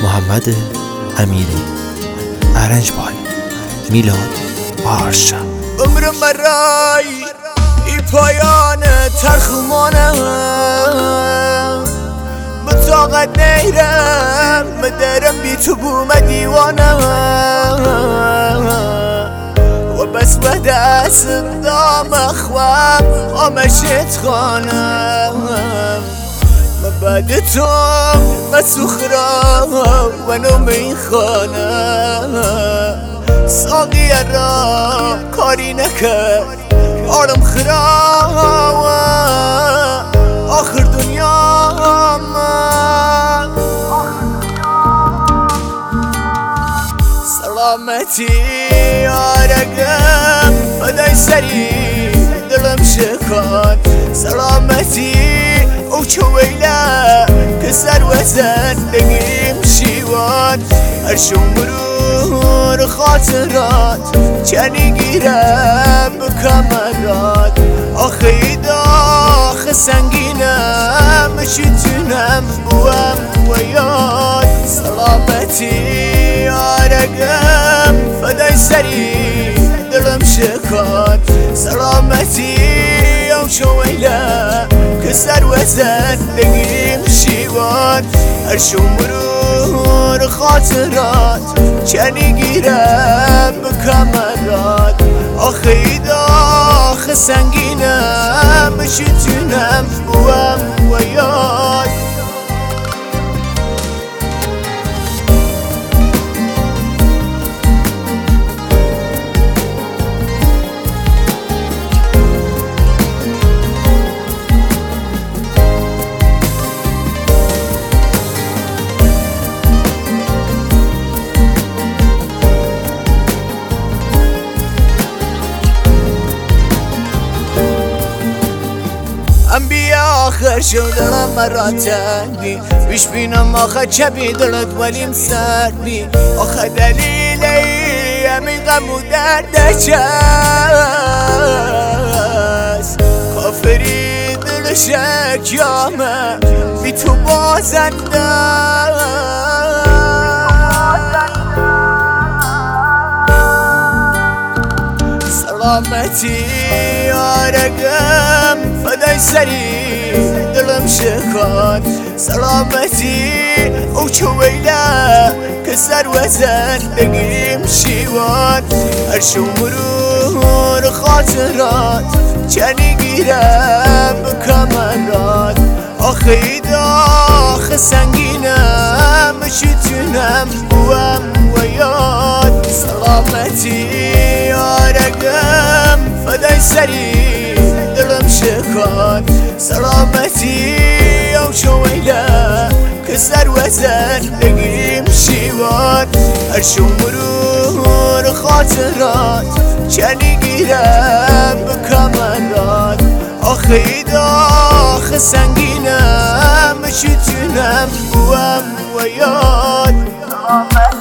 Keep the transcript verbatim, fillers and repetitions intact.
محمد امیری، ارنج بای میلاد پارشا. عمر مرای ای پایان ترخمانم، مطاقت نیرم مدرم بی تو بوم دیوانم و بس به دستم دام خواب آمشت خانم بعد تو مسخرا و نمی خانم ساقی را کاری نکرد آرم خراب آخر دنیا من سلامتی آرگم فدای سری دلم شکان سلامتی او چو ویله که سر و زندگیم شیوان هر شمرور خاطرات چنی گیرم بکمرات آخه اید آخه سنگینم شتونم بوم و یاد سلامتی آرگم فدای سری دلم شکان سلامتی او چو ویله که سر و زندگیم شیوان هر شمرور خاطرات چنی گیرم بکمرات آخه اید آخه سنگینم شتونم بوم و یاد ام بیا آخر شو دلم مرات تنگی بیش بینم آخر چبی دلت ولیم سر بی آخر دلیلی همین غم و درد چست کافری دل شکیامه بی تو بازنده سلامتی آرگم فدای سری دلم شکان سلامتی او چو ویله که سر و زندگیم شیوان هر شمرور خاطرات چنی گیرم بکمرات آخه اید آخه سنگینم شتونم بوم و یاد سلامتی آرگم فدای سری دلم شکان سلامتی او چو ویله که سر و زندگیم شیوان هر شمرور خاطرات چنی گیرم بکمرات آخه اید آخه سنگینم شتونم بوم و یاد